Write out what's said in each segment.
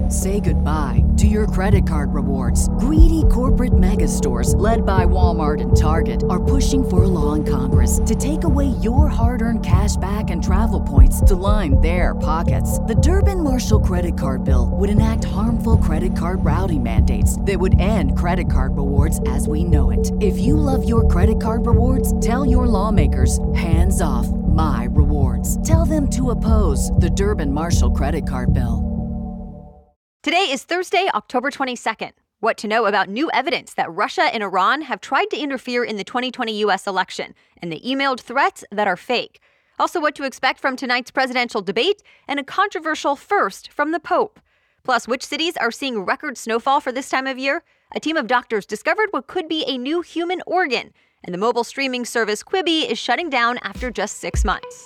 Say goodbye to your credit card rewards. Greedy corporate mega stores, led by Walmart and Target, are pushing for a law in Congress to take away your hard-earned cash back and travel points to line their pockets. The Durbin-Marshall credit card bill would enact harmful credit card routing mandates that would end credit card rewards as we know it. If you love your credit card rewards, tell your lawmakers, hands off my rewards. Tell them to oppose the Durbin-Marshall credit card bill. Today is Thursday, October 22nd. What to know about new evidence that Russia and Iran have tried to interfere in the 2020 U.S. election, and the emailed threats that are fake. Also, what to expect from tonight's presidential debate, and a controversial first from the Pope. Plus, which cities are seeing record snowfall for this time of year? A team of doctors discovered what could be a new human organ. And the mobile streaming service Quibi is shutting down after just 6 months.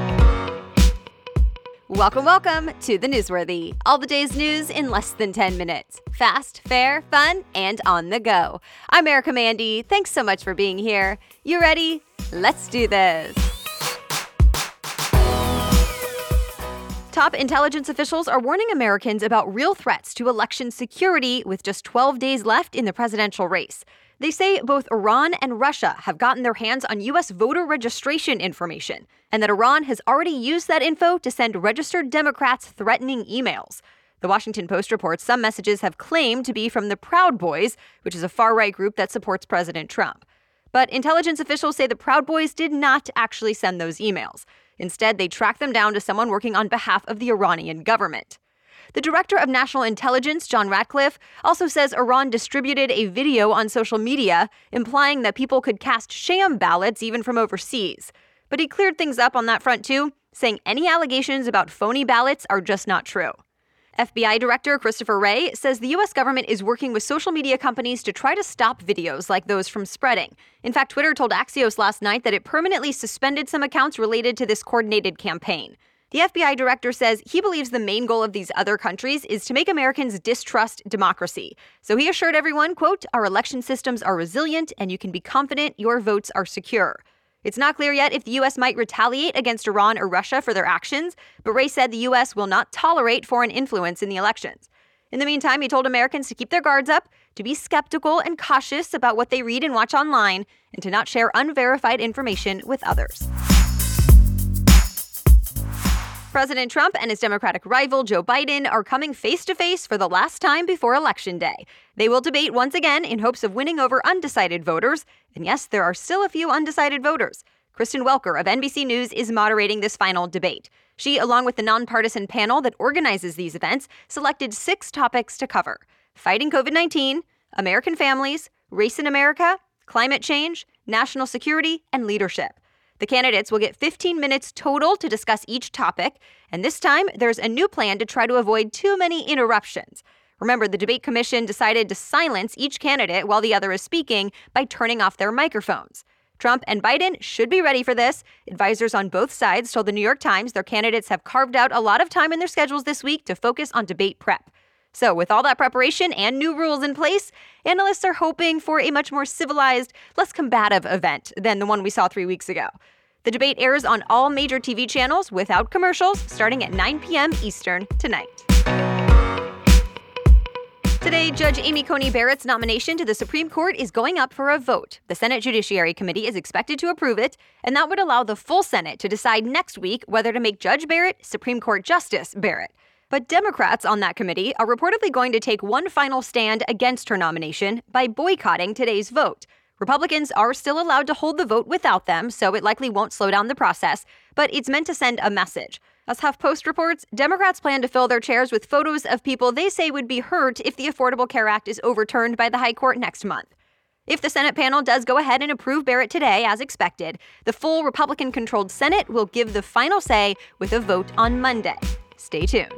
Welcome to The Newsworthy. All the day's news in less than 10 minutes. Fast, fair, fun, and on the go. I'm Erica Mandy. Thanks so much for being here. You ready? Let's do this. Top intelligence officials are warning Americans about real threats to election security with just 12 days left in the presidential race. They say both Iran and Russia have gotten their hands on U.S. voter registration information, and that Iran has already used that info to send registered Democrats threatening emails. The Washington Post reports some messages have claimed to be from the Proud Boys, which is a far-right group that supports President Trump. But intelligence officials say the Proud Boys did not actually send those emails. Instead, they tracked them down to someone working on behalf of the Iranian government. The director of national intelligence, John Ratcliffe, also says Iran distributed a video on social media implying that people could cast sham ballots even from overseas. But he cleared things up on that front too, saying any allegations about phony ballots are just not true. FBI Director Christopher Wray says the U.S. government is working with social media companies to try to stop videos like those from spreading. In fact, Twitter told Axios last night that it permanently suspended some accounts related to this coordinated campaign. The FBI director says he believes the main goal of these other countries is to make Americans distrust democracy. So he assured everyone, quote, "Our election systems are resilient and you can be confident your votes are secure." It's not clear yet if the U.S. might retaliate against Iran or Russia for their actions, but Wray said the U.S. will not tolerate foreign influence in the elections. In the meantime, he told Americans to keep their guards up, to be skeptical and cautious about what they read and watch online, and to not share unverified information with others. President Trump and his Democratic rival Joe Biden are coming face-to-face for the last time before Election Day. They will debate once again in hopes of winning over undecided voters. And yes, there are still a few undecided voters. Kristen Welker of NBC News is moderating this final debate. She, along with the nonpartisan panel that organizes these events, selected 6 topics to cover: fighting COVID-19, American families, race in America, climate change, national security, and leadership. The candidates will get 15 minutes total to discuss each topic, and this time there's a new plan to try to avoid too many interruptions. Remember, the debate commission decided to silence each candidate while the other is speaking by turning off their microphones. Trump and Biden should be ready for this. Advisors on both sides told the New York Times their candidates have carved out a lot of time in their schedules this week to focus on debate prep. So with all that preparation and new rules in place, analysts are hoping for a much more civilized, less combative event than the one we saw 3 weeks ago. The debate airs on all major TV channels without commercials, starting at 9 p.m. Eastern tonight. Today, Judge Amy Coney Barrett's nomination to the Supreme Court is going up for a vote. The Senate Judiciary Committee is expected to approve it, and that would allow the full Senate to decide next week whether to make Judge Barrett Supreme Court Justice Barrett. But Democrats on that committee are reportedly going to take one final stand against her nomination by boycotting today's vote. Republicans are still allowed to hold the vote without them, so it likely won't slow down the process, but it's meant to send a message. As HuffPost reports, Democrats plan to fill their chairs with photos of people they say would be hurt if the Affordable Care Act is overturned by the High Court next month. If the Senate panel does go ahead and approve Barrett today, as expected, the full Republican-controlled Senate will give the final say with a vote on Monday. Stay tuned.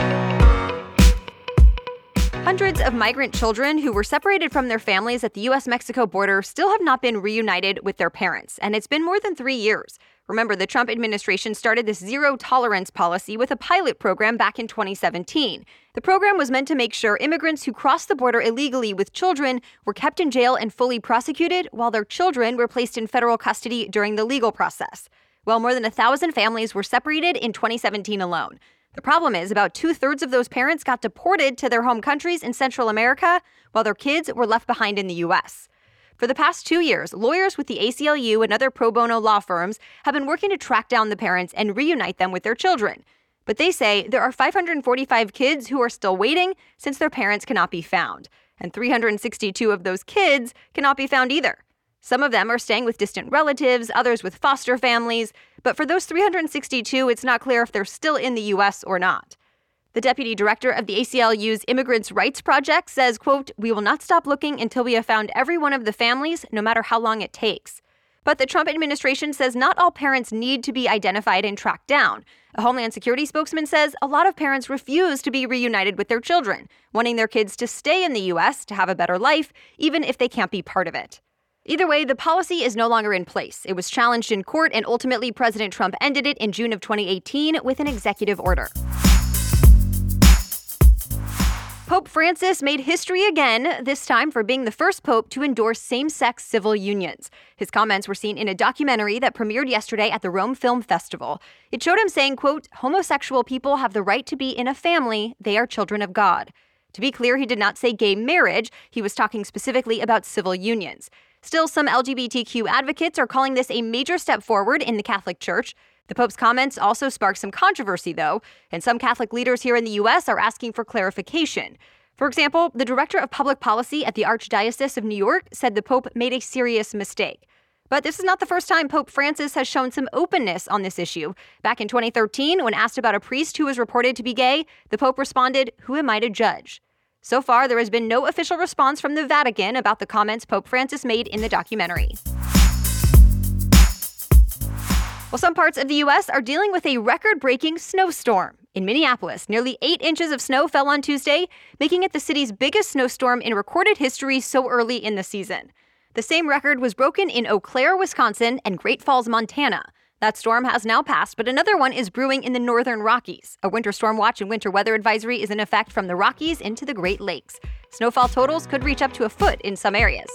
Hundreds of migrant children who were separated from their families at the U.S.-Mexico border still have not been reunited with their parents, and it's been more than 3 years. Remember, the Trump administration started this zero-tolerance policy with a pilot program back in 2017. The program was meant to make sure immigrants who crossed the border illegally with children were kept in jail and fully prosecuted, while their children were placed in federal custody during the legal process. Well, more than 1,000 families were separated in 2017 alone. The problem is about 2/3 of those parents got deported to their home countries in Central America, while their kids were left behind in the U.S. For the past 2 years, lawyers with the ACLU and other pro bono law firms have been working to track down the parents and reunite them with their children. But they say there are 545 kids who are still waiting since their parents cannot be found. And 362 of those kids cannot be found either. Some of them are staying with distant relatives, others with foster families. But for those 362, it's not clear if they're still in the U.S. or not. The deputy director of the ACLU's Immigrants' Rights Project says, quote, "We will not stop looking until we have found every one of the families, no matter how long it takes." But the Trump administration says not all parents need to be identified and tracked down. A Homeland Security spokesman says a lot of parents refuse to be reunited with their children, wanting their kids to stay in the U.S. to have a better life, even if they can't be part of it. Either way, the policy is no longer in place. It was challenged in court, and ultimately President Trump ended it in June of 2018 with an executive order. Pope Francis made history again, this time for being the first pope to endorse same-sex civil unions. His comments were seen in a documentary that premiered yesterday at the Rome Film Festival. It showed him saying, quote, "Homosexual people have the right to be in a family. They are children of God." To be clear, he did not say gay marriage. He was talking specifically about civil unions. Still, some LGBTQ advocates are calling this a major step forward in the Catholic Church. The Pope's comments also sparked some controversy, though, and some Catholic leaders here in the U.S. are asking for clarification. For example, the director of public policy at the Archdiocese of New York said the Pope made a serious mistake. But this is not the first time Pope Francis has shown some openness on this issue. Back in 2013, when asked about a priest who was reported to be gay, the Pope responded, "Who am I to judge?" So far, there has been no official response from the Vatican about the comments Pope Francis made in the documentary. Well, some parts of the U.S. are dealing with a record-breaking snowstorm. In Minneapolis, nearly 8 inches of snow fell on Tuesday, making it the city's biggest snowstorm in recorded history so early in the season. The same record was broken in Eau Claire, Wisconsin, and Great Falls, Montana. That storm has now passed, but another one is brewing in the northern Rockies. A winter storm watch and winter weather advisory is in effect from the Rockies into the Great Lakes. Snowfall totals could reach up to a foot in some areas.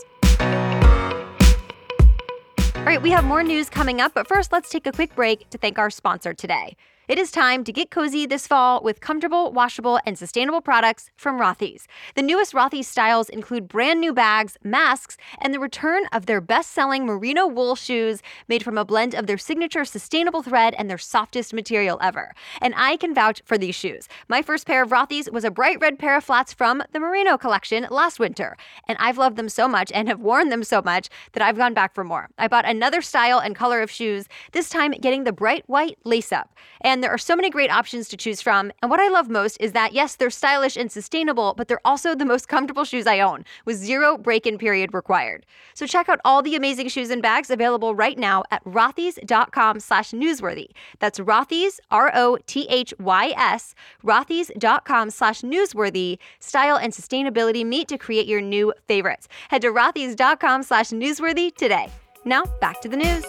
All right, we have more news coming up, but first let's take a quick break to thank our sponsor today. It is time to get cozy this fall with comfortable, washable, and sustainable products from Rothy's. The newest Rothy's styles include brand new bags, masks, and the return of their best-selling merino wool shoes made from a blend of their signature sustainable thread and their softest material ever. And I can vouch for these shoes. My first pair of Rothy's was a bright red pair of flats from the merino collection last winter. And I've loved them so much and have worn them so much that I've gone back for more. I bought another style and color of shoes, this time getting the bright white lace-up. And there are so many great options to choose from. And what I love most is that, yes, they're stylish and sustainable, but they're also the most comfortable shoes I own, with 0 break-in period required. So check out all the amazing shoes and bags available right now at rothys.com/newsworthy. That's Rothys, ROTHYS, rothys.com/newsworthy. Style and sustainability meet to create your new favorites. Head to rothys.com/newsworthy today. Now, back to the news.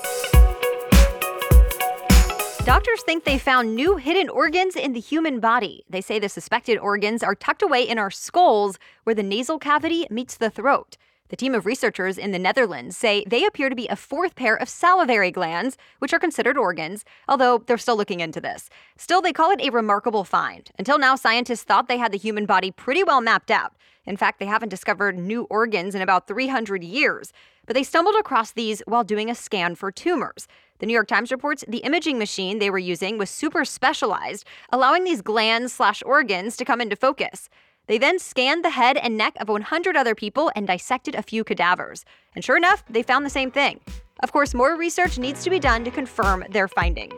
Doctors think they found new hidden organs in the human body. They say the suspected organs are tucked away in our skulls, where the nasal cavity meets the throat. The team of researchers in the Netherlands say they appear to be a 4th pair of salivary glands, which are considered organs, although they're still looking into this. Still, they call it a remarkable find. Until now, scientists thought they had the human body pretty well mapped out. In fact, they haven't discovered new organs in about 300 years. But they stumbled across these while doing a scan for tumors. The New York Times reports the imaging machine they were using was super specialized, allowing these glands/organs to come into focus. They then scanned the head and neck of 100 other people and dissected a few cadavers. And sure enough, they found the same thing. Of course, more research needs to be done to confirm their findings.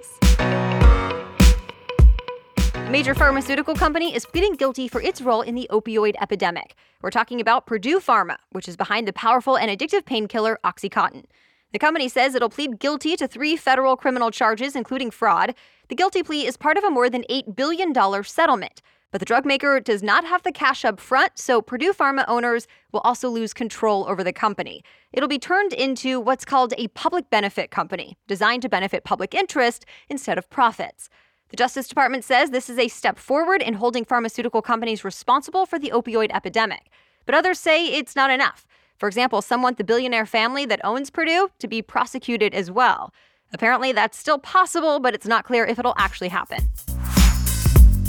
A major pharmaceutical company is pleading guilty for its role in the opioid epidemic. We're talking about Purdue Pharma, which is behind the powerful and addictive painkiller OxyContin. The company says it'll plead guilty to 3 federal criminal charges, including fraud. The guilty plea is part of a more than $8 billion settlement. But the drug maker does not have the cash up front, so Purdue Pharma owners will also lose control over the company. It'll be turned into what's called a public benefit company, designed to benefit public interest instead of profits. The Justice Department says this is a step forward in holding pharmaceutical companies responsible for the opioid epidemic. But others say it's not enough. For example, some want the billionaire family that owns Purdue to be prosecuted as well. Apparently, that's still possible, but it's not clear if it'll actually happen.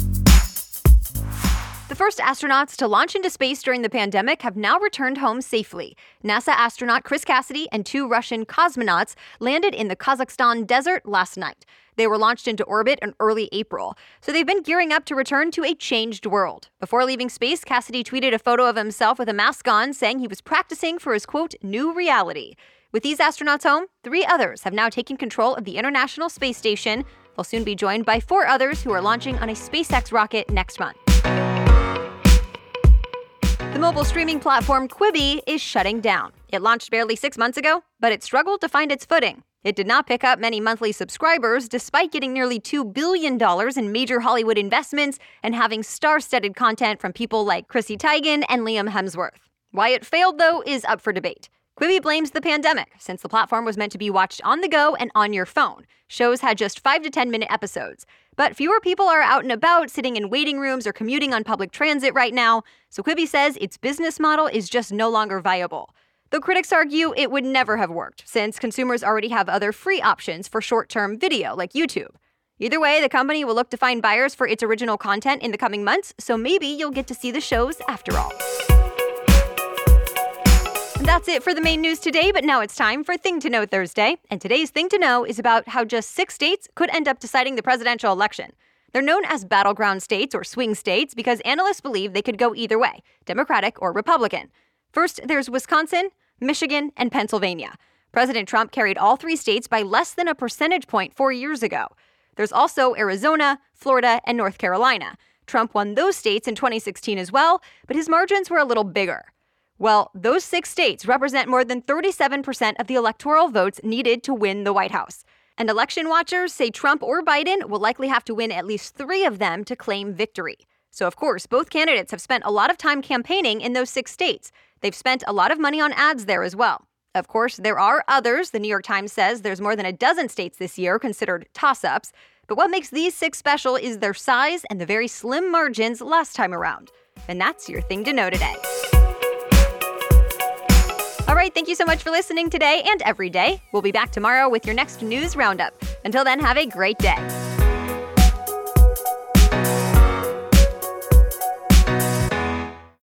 The first astronauts to launch into space during the pandemic have now returned home safely. NASA astronaut Chris Cassidy and 2 Russian cosmonauts landed in the Kazakhstan desert last night. They were launched into orbit in early April, so they've been gearing up to return to a changed world. Before leaving space, Cassidy tweeted a photo of himself with a mask on, saying he was practicing for his, quote, new reality. With these astronauts home, 3 others have now taken control of the International Space Station. They'll soon be joined by 4 others who are launching on a SpaceX rocket next month. The mobile streaming platform Quibi is shutting down. It launched barely 6 months ago, but it struggled to find its footing. It did not pick up many monthly subscribers, despite getting nearly $2 billion in major Hollywood investments and having star-studded content from people like Chrissy Teigen and Liam Hemsworth. Why it failed, though, is up for debate. Quibi blames the pandemic, since the platform was meant to be watched on the go and on your phone. Shows had just 5 to 10-minute episodes. But fewer people are out and about, sitting in waiting rooms or commuting on public transit right now, so Quibi says its business model is just no longer viable. Though critics argue it would never have worked, since consumers already have other free options for short-term video, like YouTube. Either way, the company will look to find buyers for its original content in the coming months, so maybe you'll get to see the shows after all. And that's it for the main news today, but now it's time for Thing to Know Thursday. And today's Thing to Know is about how just 6 states could end up deciding the presidential election. They're known as battleground states or swing states because analysts believe they could go either way, Democratic or Republican. First, there's Wisconsin, Michigan, and Pennsylvania. President Trump carried all 3 states by less than a percentage point 4 years ago. There's also Arizona, Florida, and North Carolina. Trump won those states in 2016 as well, but his margins were a little bigger. Well, those 6 states represent more than 37% of the electoral votes needed to win the White House. And election watchers say Trump or Biden will likely have to win at least 3 of them to claim victory. So, of course, both candidates have spent a lot of time campaigning in those 6 states. They've spent a lot of money on ads there as well. Of course, there are others. The New York Times says there's more than a dozen states this year considered toss-ups. But what makes these 6 special is their size and the very slim margins last time around. And that's your Thing to Know today. All right, thank you so much for listening today and every day. We'll be back tomorrow with your next news roundup. Until then, have a great day.